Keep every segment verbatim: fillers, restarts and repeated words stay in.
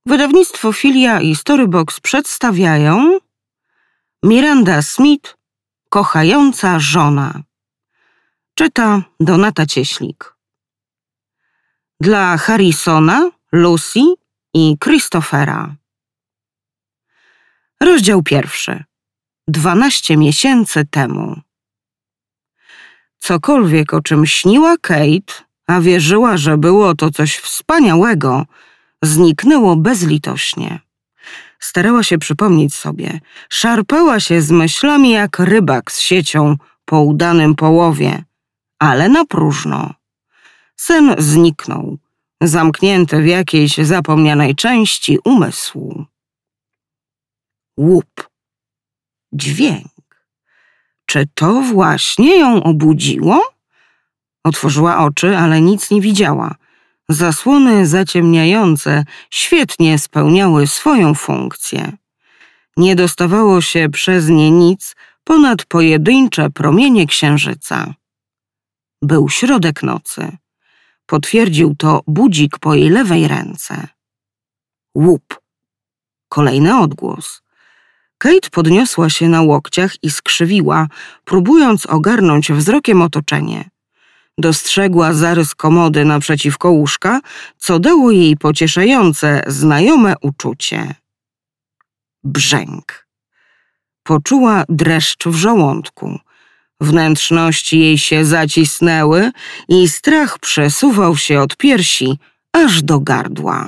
Wydawnictwo Filia i Storybox przedstawiają Miranda Smith, kochająca żona. Czyta Donata Cieślik. Dla Harrisona, Lucy i Christophera. Rozdział pierwszy. Dwanaście miesięcy temu. Cokolwiek, o czym śniła Kate, a wierzyła, że było to coś wspaniałego, zniknęło bezlitośnie. Starała się przypomnieć sobie, szarpała się z myślami jak rybak z siecią po udanym połowie, ale na próżno. Sen zniknął, zamknięty w jakiejś zapomnianej części umysłu. Łup. Dźwięk. Czy to właśnie ją obudziło? Otworzyła oczy, ale nic nie widziała. Zasłony zaciemniające świetnie spełniały swoją funkcję. Nie dostawało się przez nie nic ponad pojedyncze promienie księżyca. Był środek nocy. Potwierdził to budzik po jej lewej ręce. Łup. Kolejny odgłos. Kate podniosła się na łokciach i skrzywiła, próbując ogarnąć wzrokiem otoczenie. Dostrzegła zarys komody naprzeciwko łóżka, co dało jej pocieszające, znajome uczucie. Brzęk. Poczuła dreszcz w żołądku. Wnętrzności jej się zacisnęły i strach przesuwał się od piersi aż do gardła.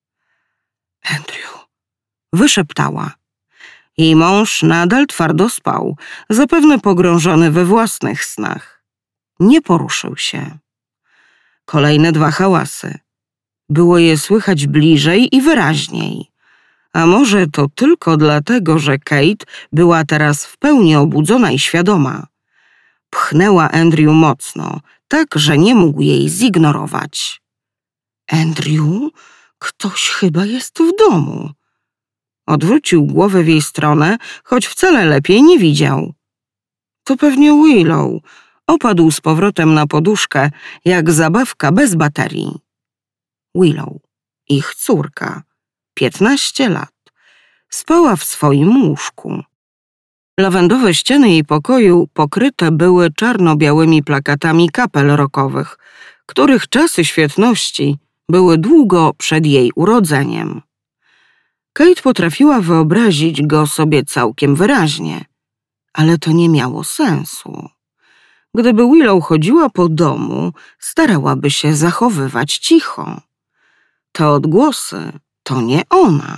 Andrew, wyszeptała. Jej mąż nadal twardo spał, zapewne pogrążony we własnych snach. Nie poruszył się. Kolejne dwa hałasy. Było je słychać bliżej i wyraźniej. A może to tylko dlatego, że Kate była teraz w pełni obudzona i świadoma. Pchnęła Andrew mocno, tak, że nie mógł jej zignorować. Andrew, ktoś chyba jest w domu. Odwrócił głowę w jej stronę, choć wcale lepiej nie widział. To pewnie Willow. Opadł z powrotem na poduszkę, jak zabawka bez baterii. Willow, ich córka, piętnaście lat, spała w swoim łóżku. Lawendowe ściany jej pokoju pokryte były czarno-białymi plakatami kapel rockowych, których czasy świetności były długo przed jej urodzeniem. Kate potrafiła wyobrazić go sobie całkiem wyraźnie, ale to nie miało sensu. Gdyby Willow chodziła po domu, starałaby się zachowywać cicho. Te odgłosy to nie ona.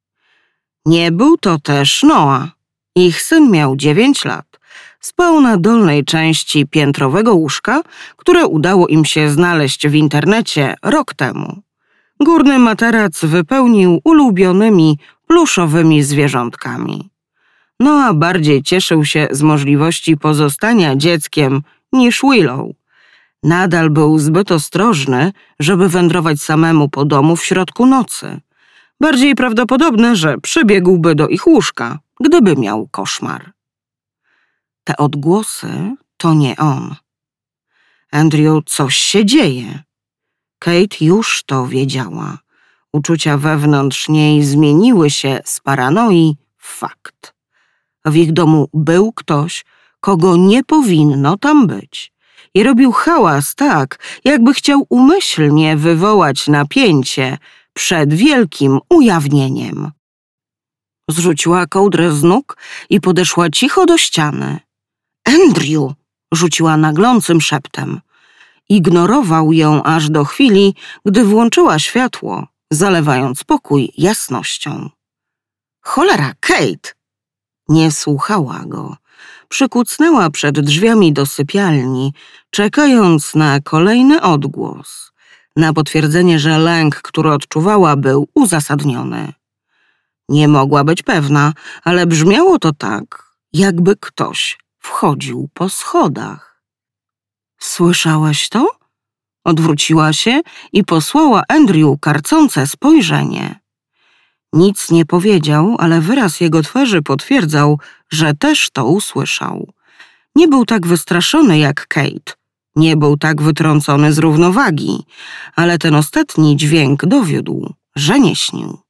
Nie był to też Noah. Ich syn miał dziewięć lat. Spał na dolnej części piętrowego łóżka, które udało im się znaleźć w internecie rok temu. Górny materac wypełnił ulubionymi, pluszowymi zwierzątkami. Noah bardziej cieszył się z możliwości pozostania dzieckiem niż Willow. Nadal był zbyt ostrożny, żeby wędrować samemu po domu w środku nocy. Bardziej prawdopodobne, że przybiegłby do ich łóżka, gdyby miał koszmar. Te odgłosy to nie on. Andrew, coś się dzieje. Kate już to wiedziała. Uczucia wewnątrz niej zmieniły się z paranoi w fakt. W ich domu był ktoś, kogo nie powinno tam być. I robił hałas tak, jakby chciał umyślnie wywołać napięcie przed wielkim ujawnieniem. Zrzuciła kołdrę z nóg i podeszła cicho do ściany. Andrew! Rzuciła naglącym szeptem. Ignorował ją aż do chwili, gdy włączyła światło, zalewając pokój jasnością. Cholera, Kate! Nie słuchała go. Przykucnęła przed drzwiami do sypialni, czekając na kolejny odgłos, na potwierdzenie, że lęk, który odczuwała, był uzasadniony. Nie mogła być pewna, ale brzmiało to tak, jakby ktoś wchodził po schodach. Słyszałeś to? Odwróciła się i posłała Andrew karcące spojrzenie. Nic nie powiedział, ale wyraz jego twarzy potwierdzał, że też to usłyszał. Nie był tak wystraszony jak Kate, nie był tak wytrącony z równowagi, ale ten ostatni dźwięk dowiódł, że nie śnił.